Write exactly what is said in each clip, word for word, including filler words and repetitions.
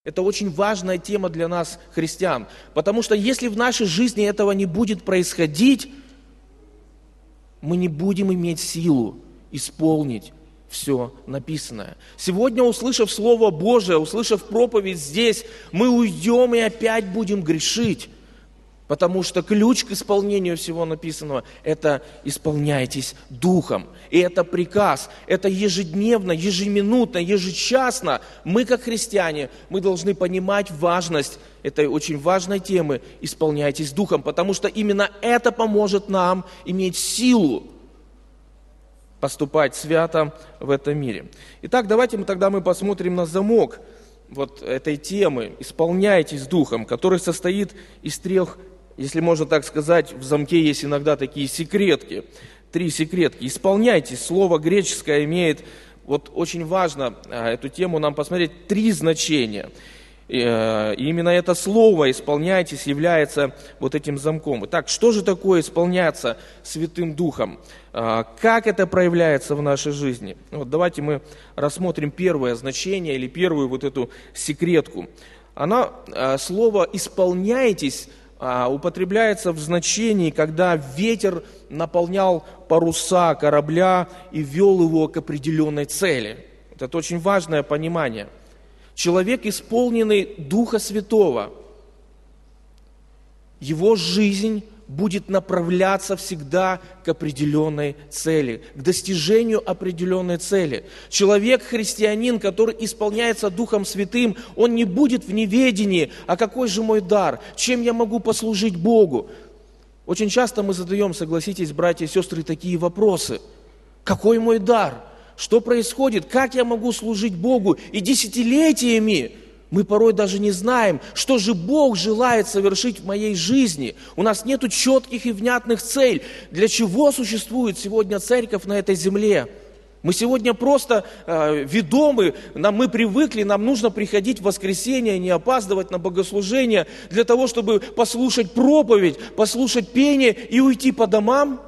Это очень важная тема для нас, христиан. Потому что если в нашей жизни этого не будет происходить, мы не будем иметь силу исполнить все написанное. Сегодня, услышав Слово Божие, услышав проповедь здесь, мы уйдем и опять будем грешить. Потому что ключ к исполнению всего написанного – это исполняйтесь Духом. И это приказ, это ежедневно, ежеминутно, ежечасно. Мы, как христиане, мы должны понимать важность этой очень важной темы «Исполняйтесь Духом», потому что именно это поможет нам иметь силу поступать свято в этом мире. Итак, давайте мы тогда мы посмотрим на замок вот этой темы «Исполняйтесь Духом», который состоит из трех, если можно так сказать, в замке есть иногда такие секретки, три секретки. «Исполняйтесь», слово греческое имеет, вот очень важно эту тему нам посмотреть, три значения. И именно это слово «исполняйтесь» является вот этим замком. Итак, что же такое исполняться Святым Духом? Как это проявляется в нашей жизни? Вот давайте мы рассмотрим первое значение или первую вот эту секретку. Она, слово «исполняйтесь» употребляется в значении, когда ветер наполнял паруса корабля и вел его к определенной цели. Это очень важное понимание. Человек, исполненный Духа Святого, его жизнь будет направляться всегда к определенной цели, к достижению определенной цели. Человек, христианин, который исполняется Духом Святым, он не будет в неведении, а какой же мой дар, чем я могу послужить Богу. Очень часто мы задаем, согласитесь, братья и сестры, такие вопросы. Какой мой дар? Что происходит? Как я могу служить Богу? И десятилетиями мы порой даже не знаем, что же Бог желает совершить в моей жизни. У нас нет четких и внятных целей. Для чего существует сегодня церковь на этой земле? Мы сегодня просто э, ведомы, нам, мы привыкли, нам нужно приходить в воскресенье, не опаздывать на богослужение, для того, чтобы послушать проповедь, послушать пение и уйти по домам.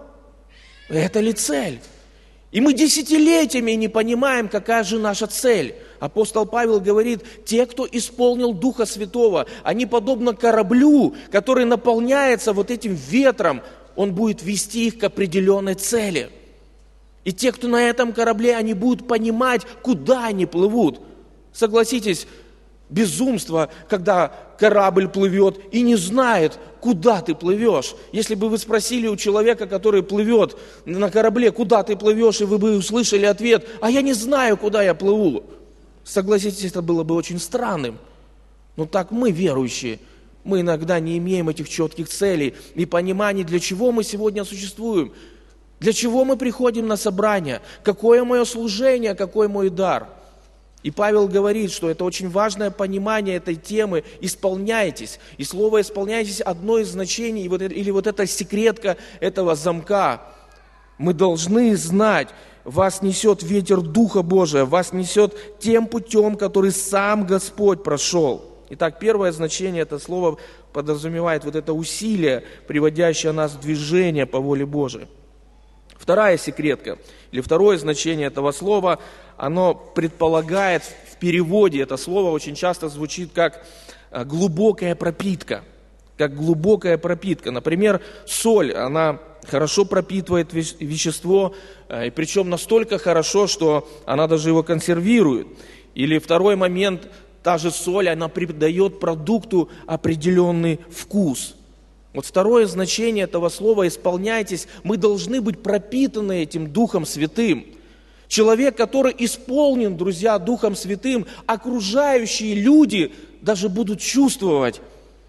Это ли цель? И мы десятилетиями не понимаем, какая же наша цель. Апостол Павел говорит, те, кто исполнил Духа Святого, они подобно кораблю, который наполняется вот этим ветром, он будет вести их к определенной цели. И те, кто на этом корабле, они будут понимать, куда они плывут. Согласитесь, безумство, когда корабль плывет и не знает, куда ты плывешь. Если бы вы спросили у человека, который плывет на корабле, куда ты плывешь, и вы бы услышали ответ, а я не знаю, куда я плыву. Согласитесь, это было бы очень странным. Но так мы, верующие, мы иногда не имеем этих четких целей и понимания, для чего мы сегодня существуем, для чего мы приходим на собрание, какое мое служение, какой мой дар. И Павел говорит, что это очень важное понимание этой темы «исполняйтесь». И слово «исполняйтесь» одно из значений, или вот эта секретка этого замка. Мы должны знать, вас несет ветер Духа Божия, вас несет тем путем, который сам Господь прошел. Итак, первое значение, это слово подразумевает вот это усилие, приводящее нас в движение по воле Божией. Вторая секретка, или второе значение этого слова, оно предполагает в переводе, это слово очень часто звучит как глубокая пропитка, как глубокая пропитка. Например, соль, она хорошо пропитывает вещество, и причем настолько хорошо, что она даже его консервирует. Или второй момент, та же соль, она придает продукту определенный вкус. Вот второе значение этого слова «исполняйтесь», мы должны быть пропитаны этим Духом Святым. Человек, который исполнен, друзья, Духом Святым, окружающие люди даже будут чувствовать,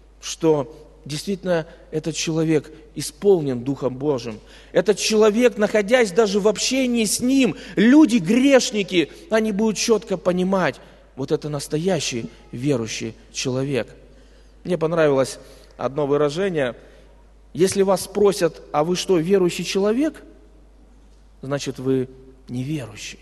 что действительно этот человек исполнен Духом Божьим. Этот человек, находясь даже в общении с ним, люди, грешники, они будут четко понимать, вот это настоящий верующий человек. Мне понравилось одно выражение. Если вас спросят, а вы что, верующий человек? Значит, вы неверующий.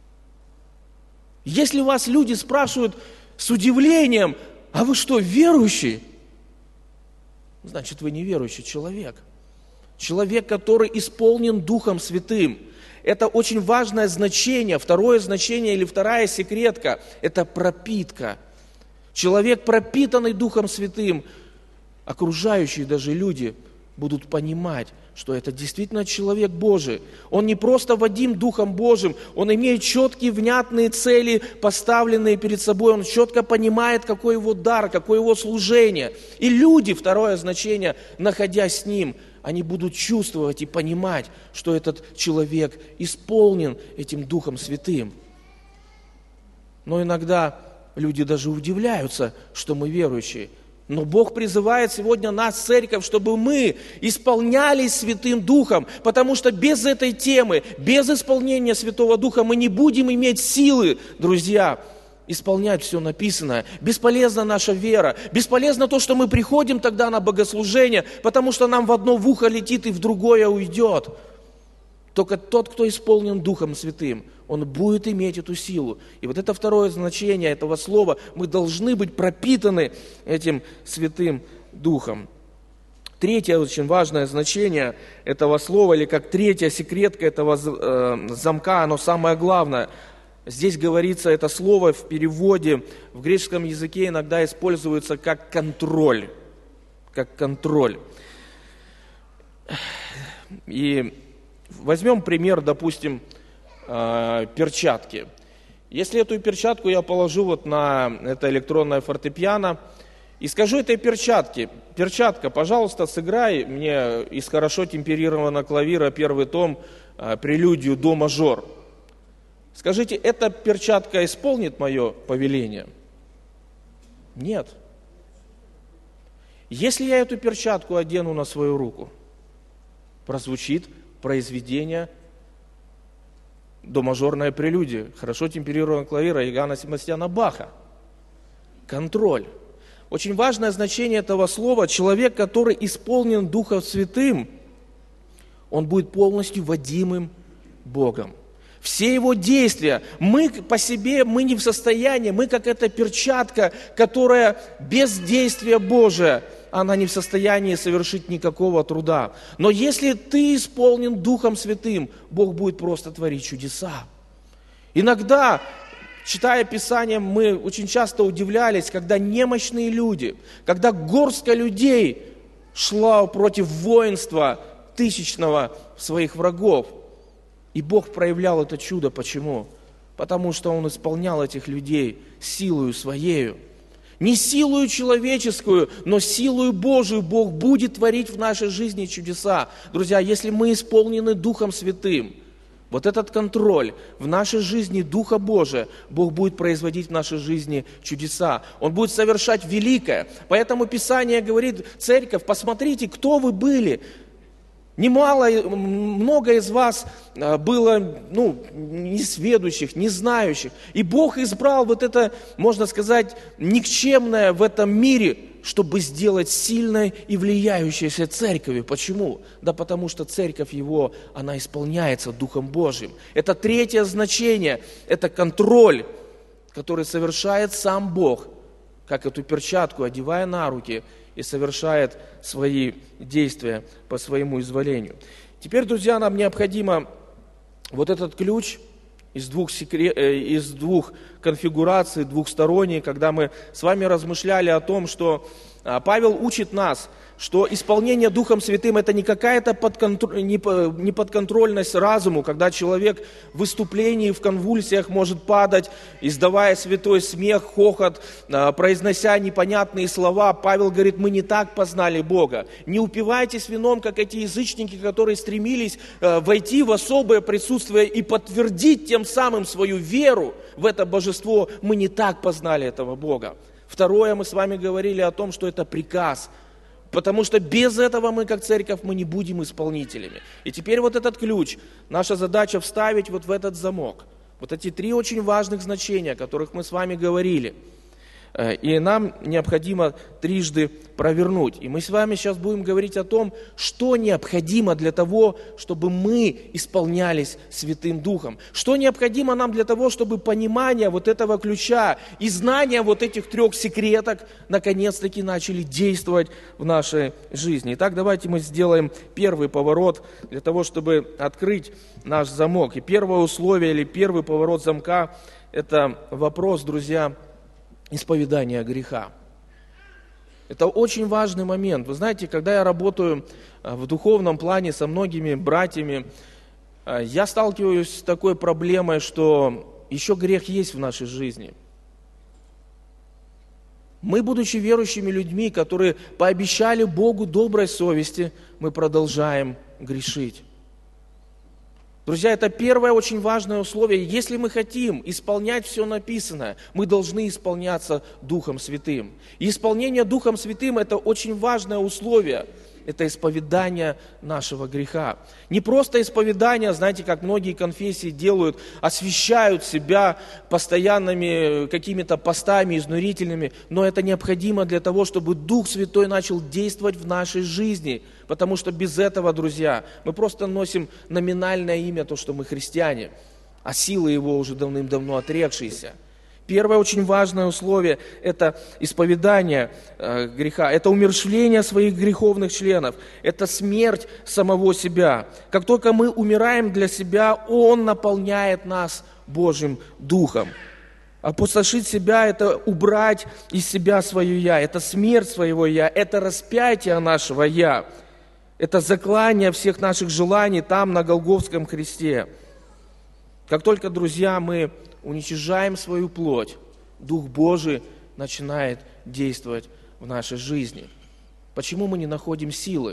Если вас люди спрашивают с удивлением, а вы что, верующий? Значит, вы неверующий человек. Человек, который исполнен Духом Святым. Это очень важное значение. Второе значение или вторая секретка – это пропитка. Человек, пропитанный Духом Святым, окружающие даже люди будут понимать, что это действительно человек Божий. Он не просто водим Духом Божьим, он имеет четкие, внятные цели, поставленные перед собой. Он четко понимает, какой его дар, какое его служение. И люди, второе значение, находясь с ним, они будут чувствовать и понимать, что этот человек исполнен этим Духом Святым. Но иногда люди даже удивляются, что мы верующие. Но Бог призывает сегодня нас, церковь, чтобы мы исполнялись Святым Духом, потому что без этой темы, без исполнения Святого Духа мы не будем иметь силы, друзья, исполнять все написанное. Бесполезна наша вера, бесполезно то, что мы приходим тогда на богослужение, потому что нам в одно в ухо летит и в другое уйдет. Только тот, кто исполнен Духом Святым, он будет иметь эту силу. И вот это второе значение этого слова. Мы должны быть пропитаны этим Святым Духом. Третье очень важное значение этого слова, или как третья секретка этого э, замка, оно самое главное. Здесь говорится это слово в переводе, в греческом языке иногда используется как контроль. Как контроль. И возьмем пример, допустим, перчатки. Если эту перчатку я положу вот на это электронное фортепиано и скажу этой перчатке: перчатка, пожалуйста, сыграй мне из хорошо темперированного клавира первый том прелюдию до мажор. Скажите, эта перчатка исполнит мое повеление? Нет. Если я эту перчатку одену на свою руку, прозвучит произведение до мажорная прелюдия, хорошо темперированного клавира Иоганна Себастьяна Баха. Контроль. Очень важное значение этого слова. Человек, который исполнен Духом Святым, он будет полностью водимым Богом. Все его действия, мы по себе, мы не в состоянии, мы как эта перчатка, которая без действия Божия, она не в состоянии совершить никакого труда. Но если ты исполнен Духом Святым, Бог будет просто творить чудеса. Иногда, читая Писание, мы очень часто удивлялись, когда немощные люди, когда горстка людей шла против воинства тысячного своих врагов. И Бог проявлял это чудо. Почему? Потому что Он исполнял этих людей силою Своею. Не силою человеческую, но силою Божию Бог будет творить в нашей жизни чудеса. Друзья, если мы исполнены Духом Святым, вот этот контроль в нашей жизни Духа Божия, Бог будет производить в нашей жизни чудеса. Он будет совершать великое. Поэтому Писание говорит: церковь, посмотрите, кто вы были. Немало, много из вас было, ну, несведущих, не знающих. И Бог избрал вот это, можно сказать, никчемное в этом мире, чтобы сделать сильной и влияющейся церковью. Почему? Да потому что церковь Его, она исполняется Духом Божьим. Это третье значение, это контроль, который совершает сам Бог, как эту перчатку, одевая на руки, и совершает свои действия по своему изволению. Теперь, друзья, нам необходимо вот этот ключ из двух, секрет, из двух конфигураций, двухсторонний, когда мы с вами размышляли о том, что Павел учит нас, что исполнение Духом Святым – это не какая-то подконтр... неподконтрольность разуму, когда человек в выступлении, в конвульсиях может падать, издавая святой смех, хохот, произнося непонятные слова. Павел говорит: мы не так познали Бога. Не упивайтесь вином, как эти язычники, которые стремились войти в особое присутствие и подтвердить тем самым свою веру в это божество. Мы не так познали этого Бога. Второе, мы с вами говорили о том, что это приказ. Потому что без этого мы, как церковь, мы не будем исполнителями. И теперь вот этот ключ, наша задача вставить вот в этот замок. Вот эти три очень важных значения, о которых мы с вами говорили. И нам необходимо трижды провернуть. И мы с вами сейчас будем говорить о том, что необходимо для того, чтобы мы исполнялись Святым Духом. Что необходимо нам для того, чтобы понимание вот этого ключа и знание вот этих трех секреток наконец-таки начали действовать в нашей жизни. Итак, давайте мы сделаем первый поворот для того, чтобы открыть наш замок. И первое условие или первый поворот замка – это вопрос, друзья, исповедания греха. Это очень важный момент. Вы знаете, когда я работаю в духовном плане со многими братьями, я сталкиваюсь с такой проблемой, что еще грех есть в нашей жизни. Мы, будучи верующими людьми, которые пообещали Богу доброй совести, мы продолжаем грешить. Друзья, это первое очень важное условие. Если мы хотим исполнять все написанное, мы должны исполняться Духом Святым. И исполнение Духом Святым – это очень важное условие. Это исповедание нашего греха. Не просто исповедание, знаете, как многие конфессии делают, освящают себя постоянными какими-то постами изнурительными, но это необходимо для того, чтобы Дух Святой начал действовать в нашей жизни. Потому что без этого, друзья, мы просто носим номинальное имя, то, что мы христиане, а силы Его уже давным-давно отрекшиеся. Первое очень важное условие – это исповедание э, греха, это умерщвление своих греховных членов, это смерть самого себя. Как только мы умираем для себя, Он наполняет нас Божьим Духом. Опустошить себя – это убрать из себя свое «я», это смерть своего «я», это распятие нашего «я», это заклание всех наших желаний там, на Голгофском кресте. Как только, друзья, мы уничижаем свою плоть, Дух Божий начинает действовать в нашей жизни. Почему мы не находим силы,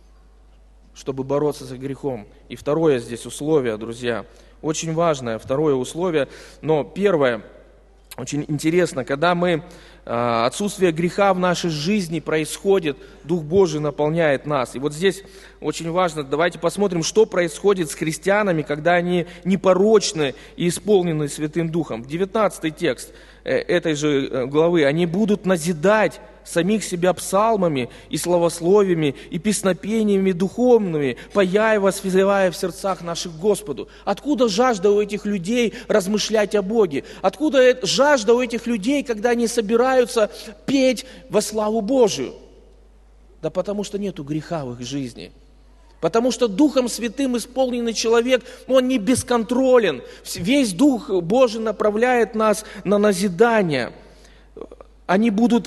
чтобы бороться с грехом? И второе здесь условие, друзья, очень важное, второе условие, но первое, очень интересно, когда мы, отсутствие греха в нашей жизни происходит, Дух Божий наполняет нас. И вот здесь очень важно, давайте посмотрим, что происходит с христианами, когда они непорочны и исполнены Святым Духом. девятнадцатый текст этой же главы. Они будут назидать самих себя псалмами и славословиями и песнопениями духовными, пая и воспевая в сердцах наших Господу. Откуда жажда у этих людей размышлять о Боге? Откуда жажда у этих людей, когда они собираются петь во славу Божию? Да потому что нету греха в их жизни. Потому что Духом Святым исполненный человек, он не бесконтролен. Весь Дух Божий направляет нас на назидание. Они будут,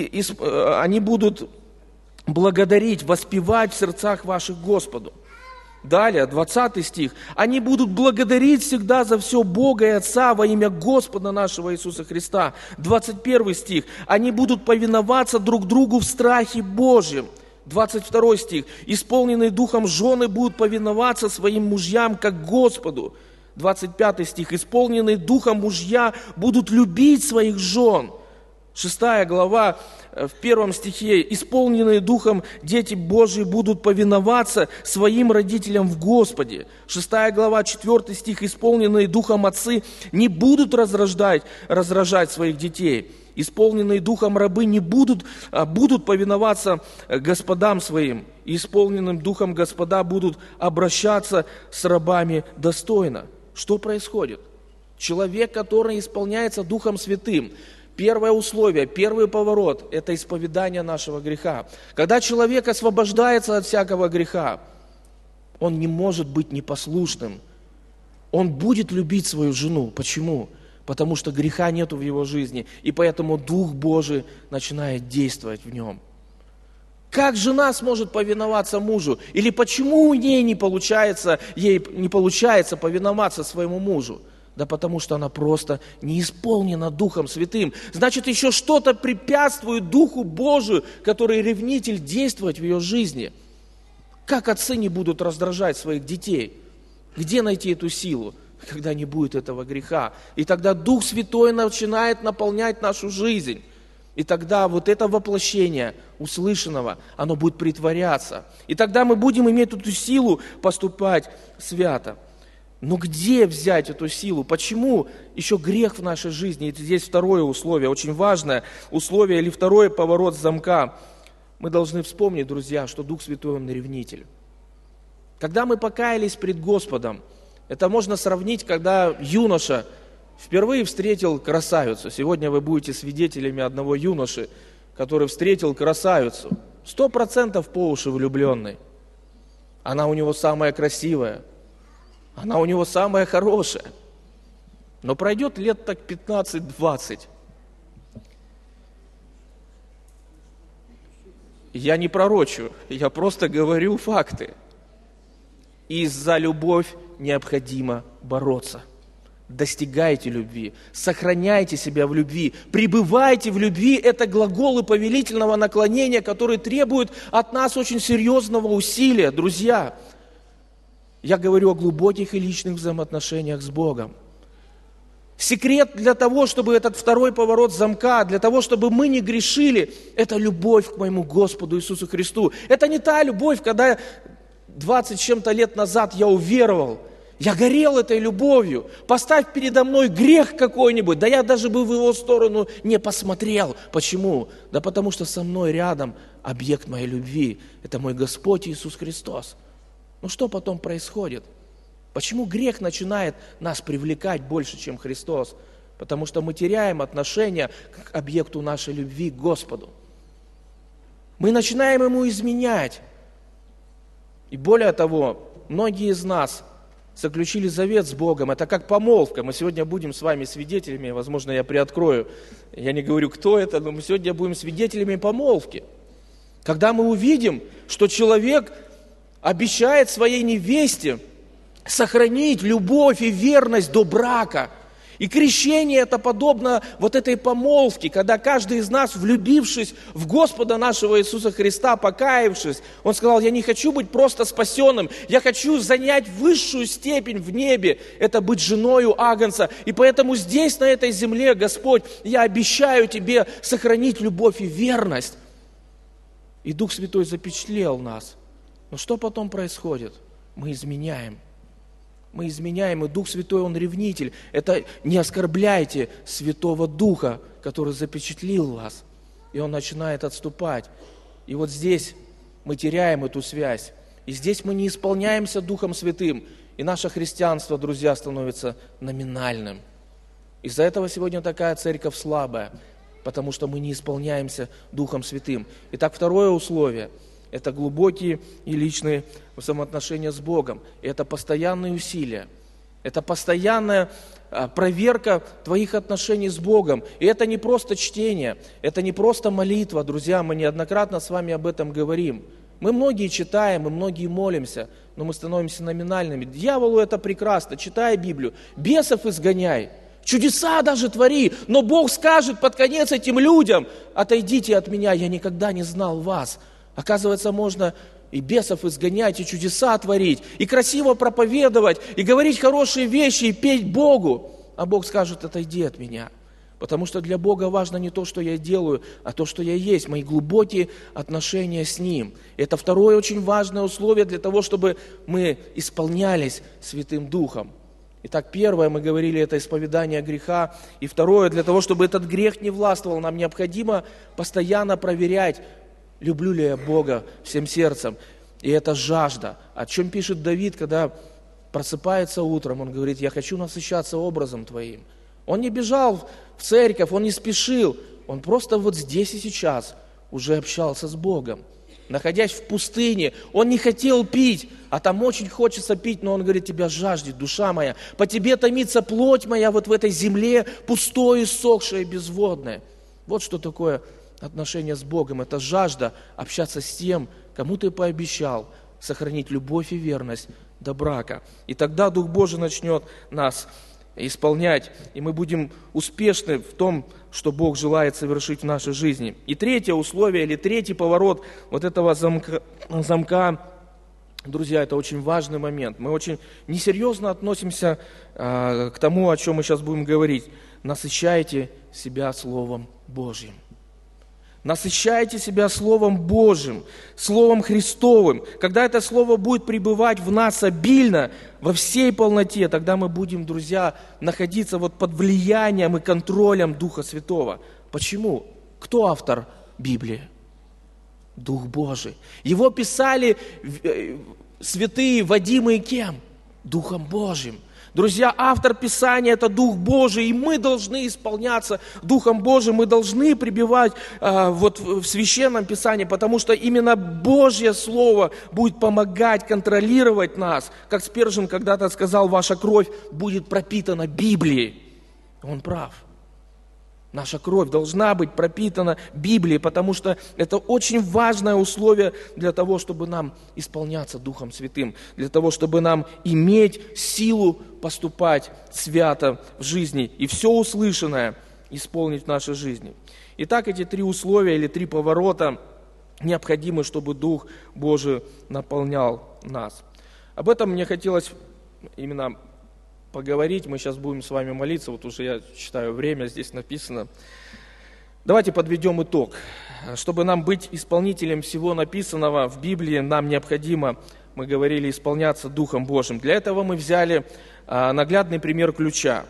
они будут благодарить, воспевать в сердцах ваших Господу. Далее, двадцатый стих. Они будут благодарить всегда за все Бога и Отца во имя Господа нашего Иисуса Христа. двадцать первый стих. Они будут повиноваться друг другу в страхе Божьем. двадцать второй стих. Исполненные Духом жены будут повиноваться своим мужьям как Господу. двадцать пятый стих. Исполненные Духом мужья будут любить своих жен. Шестая глава, в первом стихе, исполненные Духом дети Божьи будут повиноваться своим родителям в Господе. Шестая глава, четвертый стих, исполненные Духом отцы не будут разрождать, разражать своих детей. Исполненные Духом рабы не будут, а будут повиноваться господам своим. Исполненным Духом господа будут обращаться с рабами достойно. Что происходит? Человек, который исполняется Духом Святым, первое условие, первый поворот – это исповедание нашего греха. Когда человек освобождается от всякого греха, он не может быть непослушным. Он будет любить свою жену. Почему? Потому что греха нету в его жизни, и поэтому Дух Божий начинает действовать в нем. Как жена сможет повиноваться мужу? Или почему у ней не получается, ей не получается повиноваться своему мужу? Да потому что она просто не исполнена Духом Святым. Значит, еще что-то препятствует Духу Божию, который ревнитель, действовать в ее жизни. Как отцы не будут раздражать своих детей? Где найти эту силу, когда не будет этого греха? И тогда Дух Святой начинает наполнять нашу жизнь. И тогда вот это воплощение услышанного, оно будет притворяться. И тогда мы будем иметь эту силу поступать свято. Но где взять эту силу? Почему еще грех в нашей жизни? И здесь второе условие, очень важное условие, или второй поворот замка. Мы должны вспомнить, друзья, что Дух Святой, Он ревнитель. Когда мы покаялись пред Господом, это можно сравнить, когда юноша впервые встретил красавицу. Сегодня вы будете свидетелями одного юноши, который встретил красавицу. Сто процентов по уши влюбленный. Она у него самая красивая. Она у него самая хорошая. Но пройдет лет так пятнадцать-двадцать. Я не пророчу, я просто говорю факты. И за любовь необходимо бороться. Достигайте любви, сохраняйте себя в любви, пребывайте в любви. Это глаголы повелительного наклонения, которые требуют от нас очень серьезного усилия, друзья. Я говорю о глубоких и личных взаимоотношениях с Богом. Секрет для того, чтобы этот второй поворот замка, для того, чтобы мы не грешили, это любовь к моему Господу Иисусу Христу. Это не та любовь, когда двадцать с чем-то лет назад я уверовал, я горел этой любовью. Поставь передо мной грех какой-нибудь, да я даже бы в его сторону не посмотрел. Почему? Да потому что со мной рядом объект моей любви. Это мой Господь Иисус Христос. Ну что потом происходит? Почему грех начинает нас привлекать больше, чем Христос? Потому что мы теряем отношение к объекту нашей любви, к Господу. Мы начинаем Ему изменять. И более того, многие из нас заключили завет с Богом. Это как помолвка. Мы сегодня будем с вами свидетелями, возможно, я приоткрою. Я не говорю, кто это, но мы сегодня будем свидетелями помолвки. Когда мы увидим, что человек обещает своей невесте сохранить любовь и верность до брака. И крещение это подобно вот этой помолвке, когда каждый из нас, влюбившись в Господа нашего Иисуса Христа, покаявшись, он сказал: я не хочу быть просто спасенным, я хочу занять высшую степень в небе, это быть женою Агнца. И поэтому здесь, на этой земле, Господь, я обещаю тебе сохранить любовь и верность. И Дух Святой запечатлел нас. Но что потом происходит? Мы изменяем. Мы изменяем, и Дух Святой, Он ревнитель. Это не оскорбляйте Святого Духа, который запечатлил вас. И Он начинает отступать. И вот здесь мы теряем эту связь. И здесь мы не исполняемся Духом Святым. И наше христианство, друзья, становится номинальным. Из-за этого сегодня такая церковь слабая, потому что мы не исполняемся Духом Святым. Итак, второе условие – это глубокие и личные взаимоотношения с Богом. И это постоянные усилия. Это постоянная проверка твоих отношений с Богом. И это не просто чтение, это не просто молитва. Друзья, мы неоднократно с вами об этом говорим. Мы многие читаем, мы многие молимся, но мы становимся номинальными. Дьяволу это прекрасно. Читай Библию. Бесов изгоняй. Чудеса даже твори. Но Бог скажет под конец этим людям: отойдите от меня, я никогда не знал вас. Оказывается, можно и бесов изгонять, и чудеса творить, и красиво проповедовать, и говорить хорошие вещи, и петь Богу. А Бог скажет: отойди от меня. Потому что для Бога важно не то, что я делаю, а то, что я есть, мои глубокие отношения с Ним. Это второе очень важное условие для того, чтобы мы исполнялись Святым Духом. Итак, первое, мы говорили, это исповедание греха. И второе, для того, чтобы этот грех не властвовал, нам необходимо постоянно проверять, люблю ли я Бога всем сердцем. И это жажда. О чем пишет Давид, когда просыпается утром, он говорит: я хочу насыщаться образом Твоим. Он не бежал в церковь, он не спешил. Он просто вот здесь и сейчас уже общался с Богом. Находясь в пустыне, он не хотел пить, а там очень хочется пить, но он говорит: тебя жаждет душа моя, по тебе томится плоть моя вот в этой земле, пустой, иссохшая, безводная. Вот что такое отношения с Богом. Это жажда общаться с тем, кому ты пообещал сохранить любовь и верность до брака. И тогда Дух Божий начнет нас исполнять, и мы будем успешны в том, что Бог желает совершить в нашей жизни. И третье условие, или третий поворот вот этого замка, замка, друзья, это очень важный момент. Мы очень несерьезно относимся э, к тому, о чем мы сейчас будем говорить. Насыщайте себя Словом Божьим. Насыщайте себя Словом Божьим, Словом Христовым. Когда это Слово будет пребывать в нас обильно, во всей полноте, тогда мы будем, друзья, находиться вот под влиянием и контролем Духа Святого. Почему? Кто автор Библии? Дух Божий. Его писали святые, водимые кем? Духом Божьим. Друзья, автор Писания – это Дух Божий, и мы должны исполняться Духом Божиим, мы должны пребывать э, вот в Священном Писании, потому что именно Божье Слово будет помогать контролировать нас. Как Спержин когда-то сказал: ваша кровь будет пропитана Библией. Он прав. Наша кровь должна быть пропитана Библией, потому что это очень важное условие для того, чтобы нам исполняться Духом Святым, для того, чтобы нам иметь силу поступать свято в жизни и все услышанное исполнить в нашей жизни. Итак, эти три условия или три поворота необходимы, чтобы Дух Божий наполнял нас. Об этом мне хотелось именно поговорить. Мы сейчас будем с вами молиться. Вот уже я считаю время, здесь написано. Давайте подведем итог. Чтобы нам быть исполнителем всего написанного в Библии, нам необходимо, мы говорили, исполняться Духом Божьим. Для этого мы взяли а, наглядный пример ключа.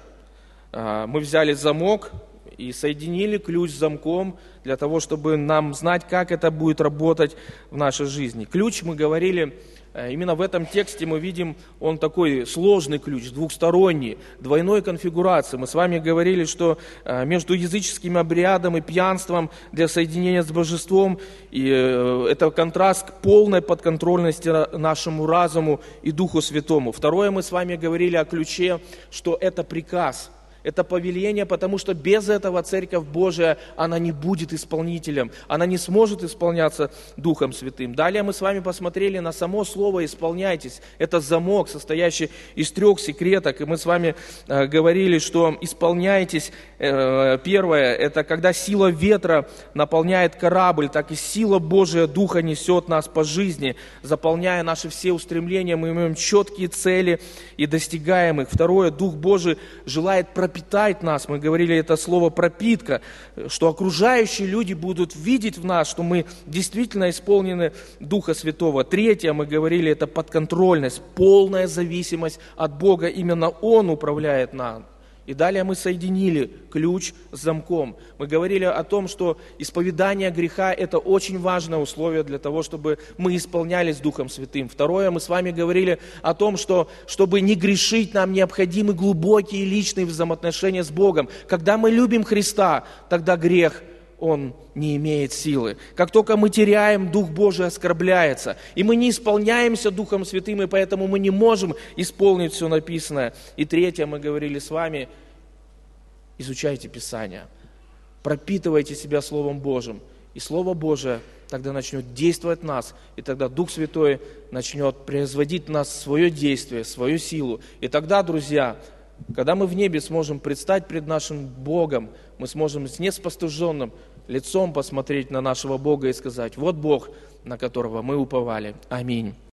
А, мы взяли замок и соединили ключ с замком для того, чтобы нам знать, как это будет работать в нашей жизни. Ключ, мы говорили, именно в этом тексте мы видим, он такой сложный ключ, двухсторонний, двойной конфигурации. Мы с вами говорили, что между языческим обрядом и пьянством для соединения с божеством, и это контраст к полной подконтрольности нашему разуму и Духу Святому. Второе, мы с вами говорили о ключе, что это приказ. Это повеление, потому что без этого Церковь Божия, она не будет исполнителем, она не сможет исполняться Духом Святым. Далее мы с вами посмотрели на само слово «исполняйтесь». Это замок, состоящий из трех секреток, и мы с вами э, говорили, что «исполняйтесь». Э, первое, это когда сила ветра наполняет корабль, так и сила Божия Духа несет нас по жизни, заполняя наши все устремления, мы имеем четкие цели и достигаем их. Второе, Дух Божий желает пропитать пропитает нас, мы говорили это слово пропитка, что окружающие люди будут видеть в нас, что мы действительно исполнены Духа Святого. Третье, мы говорили, это подконтрольность, полная зависимость от Бога, именно Он управляет нами. И далее мы соединили ключ с замком. Мы говорили о том, что исповедание греха – это очень важное условие для того, чтобы мы исполнялись Духом Святым. Второе, мы с вами говорили о том, что чтобы не грешить, нам необходимы глубокие личные взаимоотношения с Богом. Когда мы любим Христа, тогда грех, он не имеет силы. Как только мы теряем, Дух Божий оскорбляется. И мы не исполняемся Духом Святым, и поэтому мы не можем исполнить все написанное. И третье, мы говорили с вами, изучайте Писание, пропитывайте себя Словом Божьим. И Слово Божие тогда начнет действовать в нас, и тогда Дух Святой начнет производить в нас свое действие, свою силу. И тогда, друзья, когда мы в небе сможем предстать пред нашим Богом, мы сможем с неспостыженным лицом посмотреть на нашего Бога и сказать: вот Бог, на которого мы уповали. Аминь.